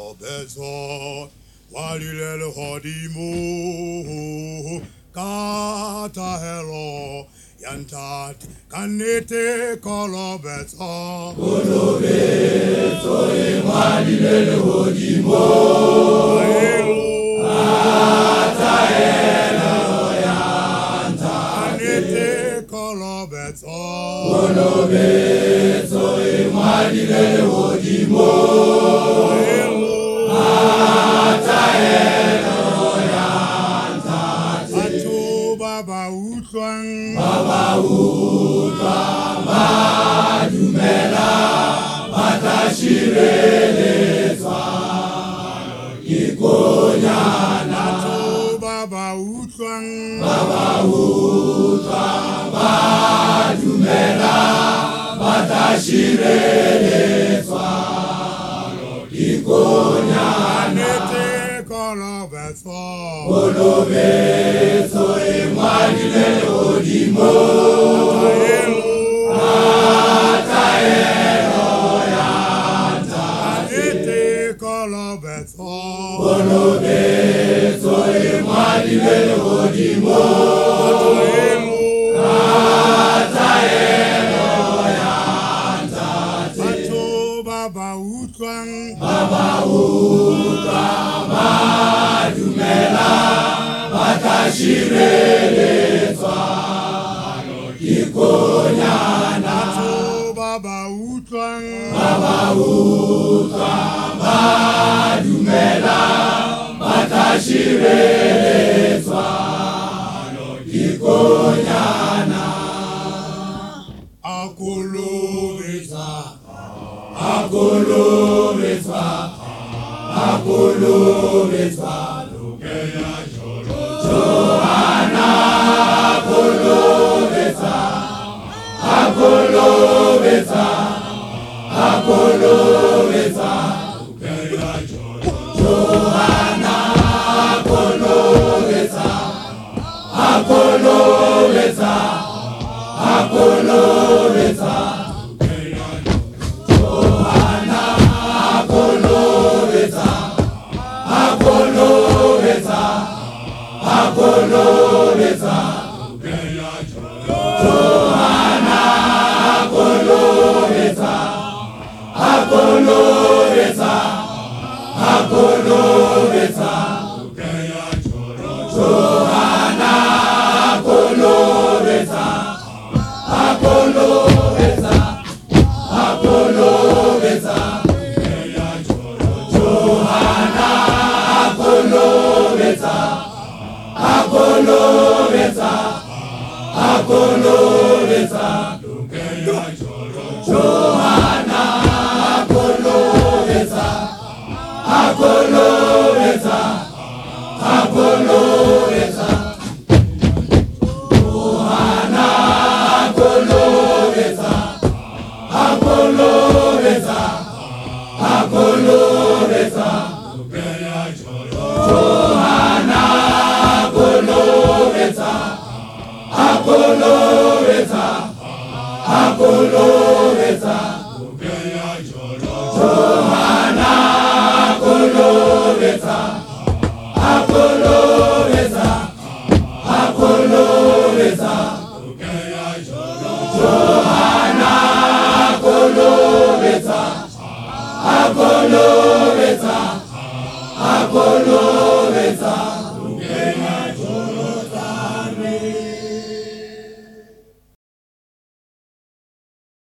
bezo walilele hodimu kata hello yantat kanete kolo bezo walilele hodimu kata hello yantat kanete kolo bezo walilele hodimu Baba utwa madumela batashirelezwa ikonyana Baba utwa madumela batashirelezwa ikonyana Kolobezo imwalilele hodimo Ataelo yantate Kolobezo imwalilele hodimo Ataelo yantate Baba utwa madumela batashirelezwa ikonyana Baba utwa madumela batashirelezwa ikonyana akulubeza Lukeya Johanna akulubeza Lukeya Johanna akulubeza Akolobeza